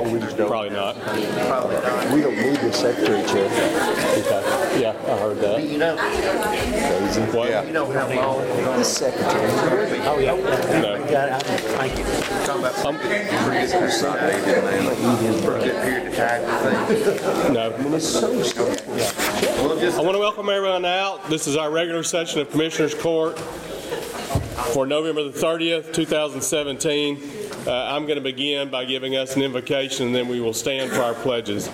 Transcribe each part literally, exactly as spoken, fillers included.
Or we just don't? Probably not. Probably not. We don't need the secretary chair. Okay. Yeah, I heard that. You know, Crazy. What? you know how long The secretary. Oh, yeah. No. Got it. Thank you. talking about Um, pretty good consolidated, man. For a good period of time, you think? No. I mean, it's so simple. We'll just I want to welcome everyone out. This is our regular session of Commissioners Court for November the thirtieth, two thousand seventeen. Uh, I'm going to begin by giving us an invocation, and then we will stand for our pledges.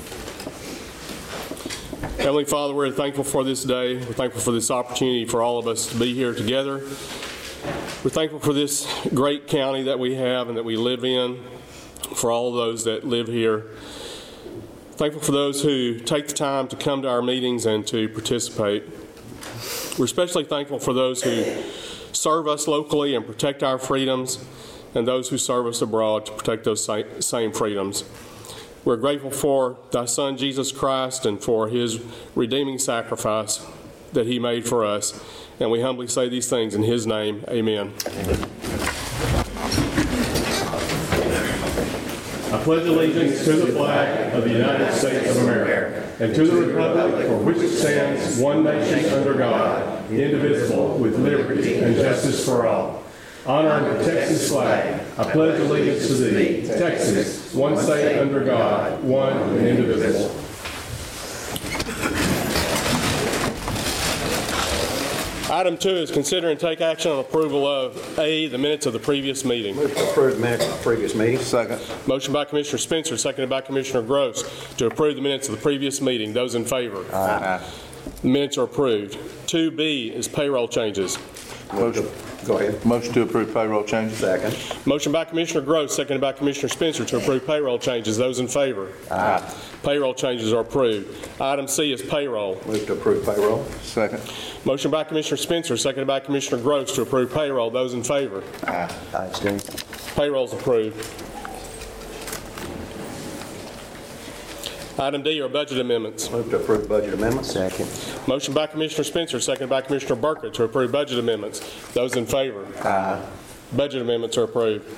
Heavenly Father, we're thankful for this day. We're thankful for this opportunity for all of us to be here together. We're thankful for this great county that we have and that we live in, for all of those that live here. Thankful for those who take the time to come to our meetings and to participate. We're especially thankful for those who serve us locally and protect our freedoms, and those who serve us abroad to protect those same freedoms. We're grateful for thy Son, Jesus Christ, and for his redeeming sacrifice that he made for us. And we humbly say these things in his name. Amen. I pledge allegiance to the flag of the United States of America and to the republic for which it stands, one nation under God, indivisible, with liberty and justice for all. Honor and protect this flag. I pledge allegiance to thee, Texas, one state under God, one and indivisible. Item two is consider and take action on approval of A, the minutes of the previous meeting. Move to approve the minutes of the previous meeting. Second. Motion by Commissioner Spencer, seconded by Commissioner Gross to approve the minutes of the previous meeting. Those in favor? Aye. The minutes are approved. two B is payroll changes. Motion. Go ahead. Motion to approve payroll changes. Second. Motion by Commissioner Gross, seconded by Commissioner Spencer to approve payroll changes. Those in favor? Aye. Payroll changes are approved. Item C is payroll. Move to approve payroll. Second. Motion by Commissioner Spencer, seconded by Commissioner Gross to approve payroll. Those in favor? Aye. I abstain. Payroll's approved. Item D are budget amendments. Move to approve budget amendments. Second. Motion by Commissioner Spencer, seconded by Commissioner Burkett to approve budget amendments. Those in favor? Aye. Budget amendments are approved.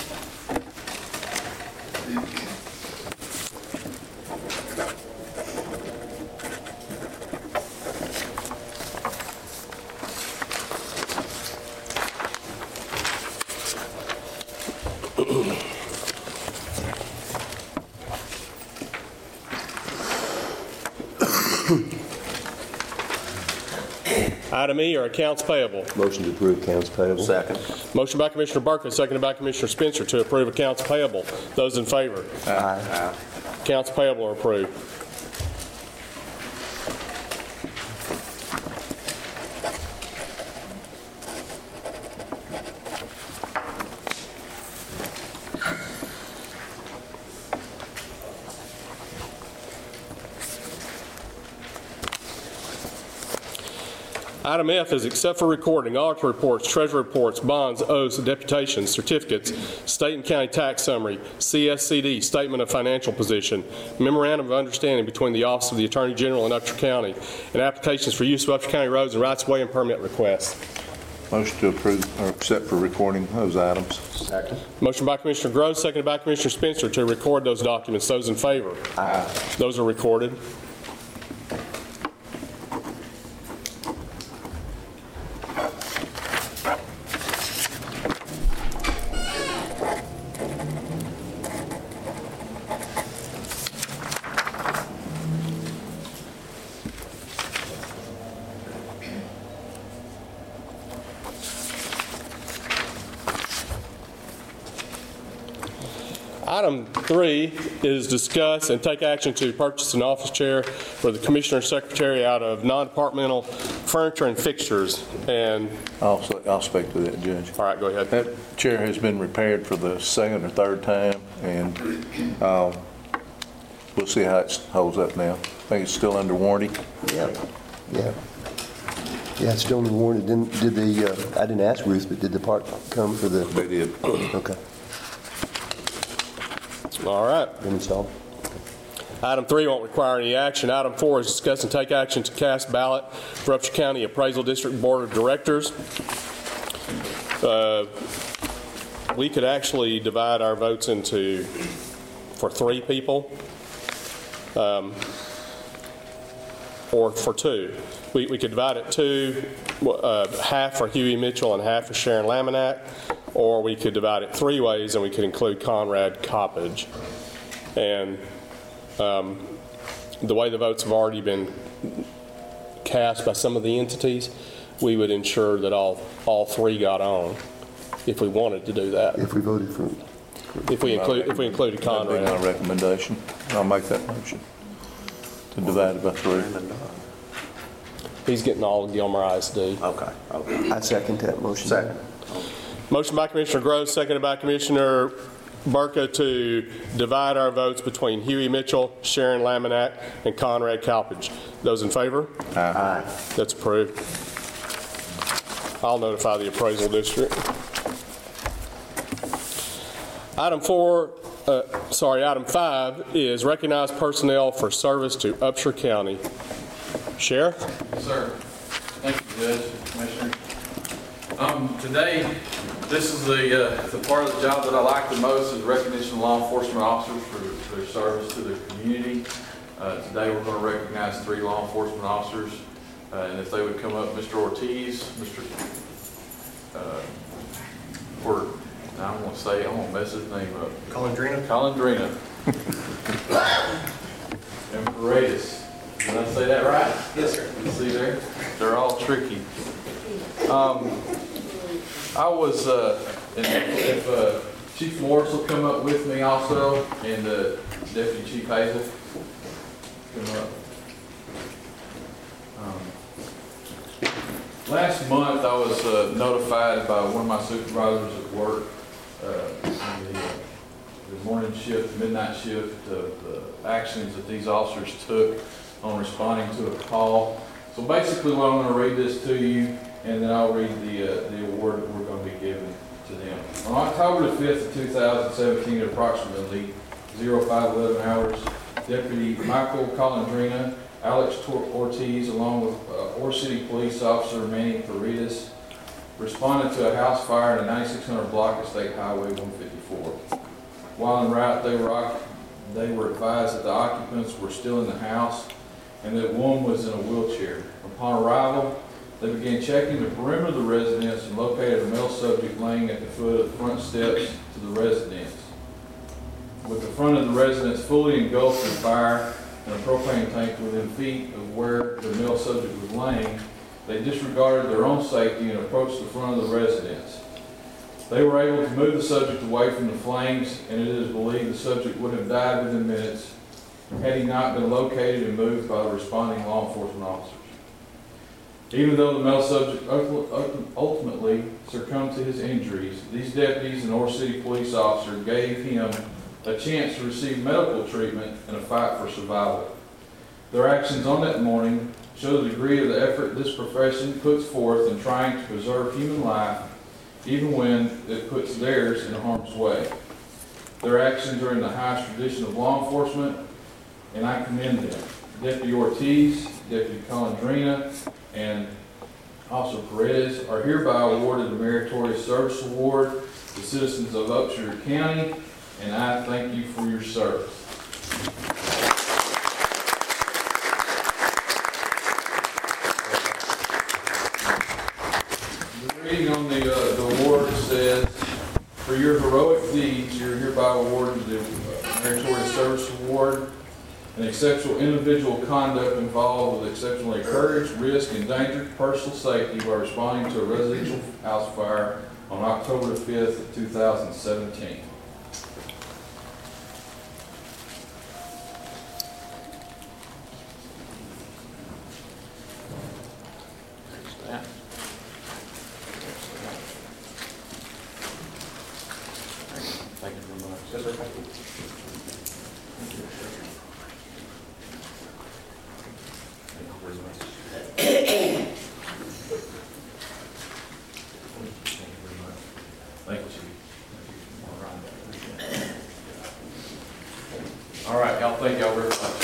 Item E are accounts payable. Motion to approve accounts payable. Second. Motion by Commissioner Burkett, seconded by Commissioner Spencer to approve accounts payable. Those in favor? Aye. Accounts payable are approved. Item F is except for recording, auditor reports, treasurer reports, bonds, oaths, deputations, certificates, state and county tax summary, C S C D, statement of financial position, memorandum of understanding between the Office of the Attorney General and Upshur County, and applications for use of Upshur County roads and rights of way and permit requests. Motion to approve or accept for recording those items. Second. Motion by Commissioner Groves, seconded by Commissioner Spencer to record those documents. Those in favor? Aye. Those are recorded. Item three is discuss and take action to purchase an office chair for the Commissioner Secretary out of non-departmental furniture and fixtures. And I'll, I'll speak to that, Judge. all right, go ahead. That chair has been repaired for the second or third time, and uh, we'll see how it holds up now. I think it's still under warranty. Yeah. Yeah. Yeah, it's still in the warranty. Didn't, did the, uh, I didn't ask Ruth, but did the part come for the? They did. Okay. All right. Been installed. Item three won't require any action. Item four is discuss and take action to cast ballot for Upshur County Appraisal District Board of Directors. Uh, we could actually divide our votes into for three people, um, or for two. We, we could divide it two, uh, half for Huey Mitchell and half for Sharon Laminack, or we could divide it three ways and we could include Conrad Coppage. And um, the way the votes have already been cast by some of the entities, we would ensure that all, all three got on if we wanted to do that. If we voted for, If we include, if we included That'd be my Conrad. recommendation. I'll make that motion to divide it by three. He's getting all of Gilmer I S D. Okay, okay. I second that motion. Second. Motion by Commissioner Groves, seconded by Commissioner Burka to divide our votes between Huey Mitchell, Sharon Laminack, and Conrad Coppage. Those in favor? Aye. That's approved. I'll notify the appraisal district. Item four, uh, sorry, item five is recognize personnel for service to Upshur County. Sheriff? Yes, sir. Thank you, Judge, Commissioner. Um, today, this is the, uh, the part of the job that I like the most is recognition of law enforcement officers for their service to their community. Uh, today, we're going to recognize three law enforcement officers. Uh, and if they would come up, Mister Ortiz, Mister Uh, or, I don't want to say, I won't mess his name up. Colandrina? Colandrina. And Paredes. Did I say that right? Yes, sir. You see there? They're all tricky. Um, I was, uh, and if uh, Chief Morris will come up with me also, and uh, Deputy Chief Hazel, come up. Um, Last month, I was uh, notified by one of my supervisors at work, uh, in the, uh, the morning shift, midnight shift, of the actions that these officers took on responding to a call. So basically, what I'm going to read this to you, and then I'll read the uh, the award that we're going to be giving to them. On October the fifth of two thousand seventeen, at approximately oh five eleven hours, Deputy Michael Colandrina, Alex Ortiz, along with uh, Ore City Police Officer Manny Paredes, responded to a house fire in the ninety-six hundred block of State Highway one fifty-four. While en route, they were, they were advised that the occupants were still in the house and that one was in a wheelchair. Upon arrival, they began checking the perimeter of the residence and located a male subject laying at the foot of the front steps to the residence. With the front of the residence fully engulfed in fire and a propane tank within feet of where the male subject was laying, they disregarded their own safety and approached the front of the residence. They were able to move the subject away from the flames, and it is believed the subject would have died within minutes had he not been located and moved by the responding law enforcement officers. Even though the male subject ultimately succumbed to his injuries, these deputies and Ore City police officer gave him a chance to receive medical treatment in a fight for survival. Their actions on that morning show the degree of the effort this profession puts forth in trying to preserve human life, even when it puts theirs in harm's way. Their actions are in the highest tradition of law enforcement, and I commend them. Deputy Ortiz, Deputy Colandrina, and Officer Paredes are hereby awarded the Meritorious Service Award to citizens of Upshur County, and I thank you for your service. The reading on the, uh, the award says, for your heroic deeds, you're hereby awarded the Meritorious Service Award, an exceptional individual conduct involved with exceptional courage, risk, and danger to personal safety by responding to a residential house fire on October the fifth of two thousand seventeen. Thank you very much. Yes, sir. Thank you. Thank you. Thank you very much. Thank you very much. Thank you, Chief. All right. All right, y'all. Thank y'all very much.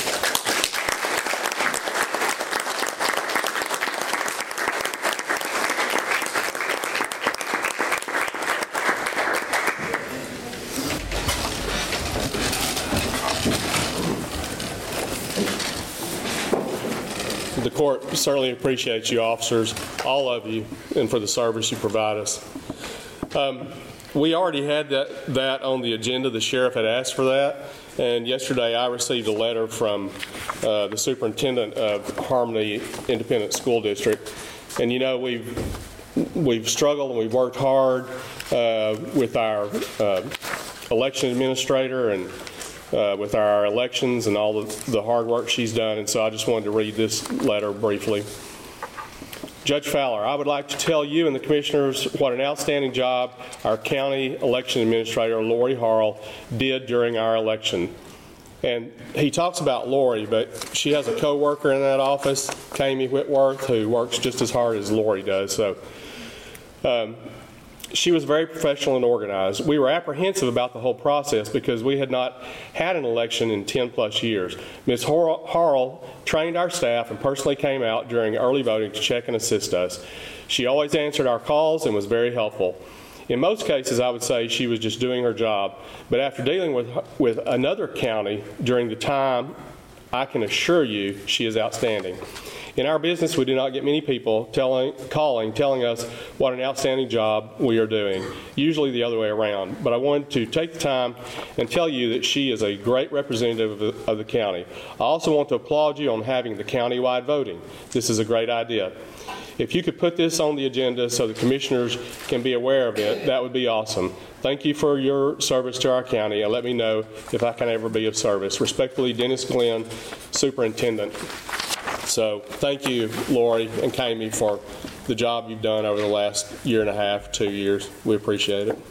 The court certainly appreciates you officers, all of you, and for the service you provide us. Um, we already had that, that on the agenda. The sheriff had asked for that. And yesterday I received a letter from uh, the superintendent of Harmony Independent School District. And you know, we've, we've struggled and we've worked hard uh, with our uh, election administrator and uh, with our elections and all the, the hard work she's done. And so I just wanted to read this letter briefly. Judge Fowler, I would like to tell you and the commissioners what an outstanding job our county election administrator, Lori Harrell, did during our election. And he talks about Lori, but she has a co-worker in that office, Kami Whitworth, who works just as hard as Lori does. So um, she was very professional and organized. We were apprehensive about the whole process because we had not had an election in ten plus years. Miz Harrell trained our staff and personally came out during early voting to check and assist us. She always answered our calls and was very helpful. In most cases, I would say she was just doing her job, but after dealing with, with another county during the time, I can assure you she is outstanding. In our business, we do not get many people telling, calling, telling us what an outstanding job we are doing, usually the other way around. But I wanted to take the time and tell you that she is a great representative of the, of the county. I also want to applaud you on having the county-wide voting. This is a great idea. If you could put this on the agenda so the commissioners can be aware of it, that would be awesome. Thank you for your service to our county, and let me know if I can ever be of service. Respectfully, Dennis Glenn, Superintendent. So thank you, Lori and Kami, for the job you've done over the last year and a half, two years. We appreciate it.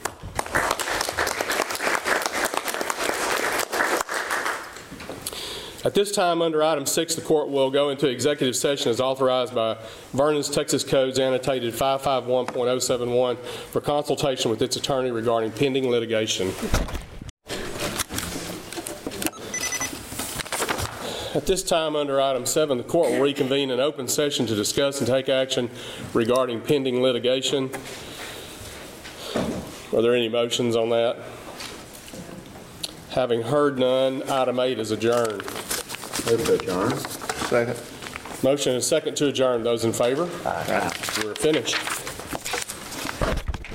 At this time, under item six, the court will go into executive session as authorized by Vernon's Texas Codes annotated five five one point oh seven one for consultation with its attorney regarding pending litigation. At this time, under item seven, the court will reconvene in open session to discuss and take action regarding pending litigation. Are there any motions on that? Having heard none, item eight is adjourned. Move to adjourn. Second. Motion and second to adjourn. Those in favor? Aye. We're finished.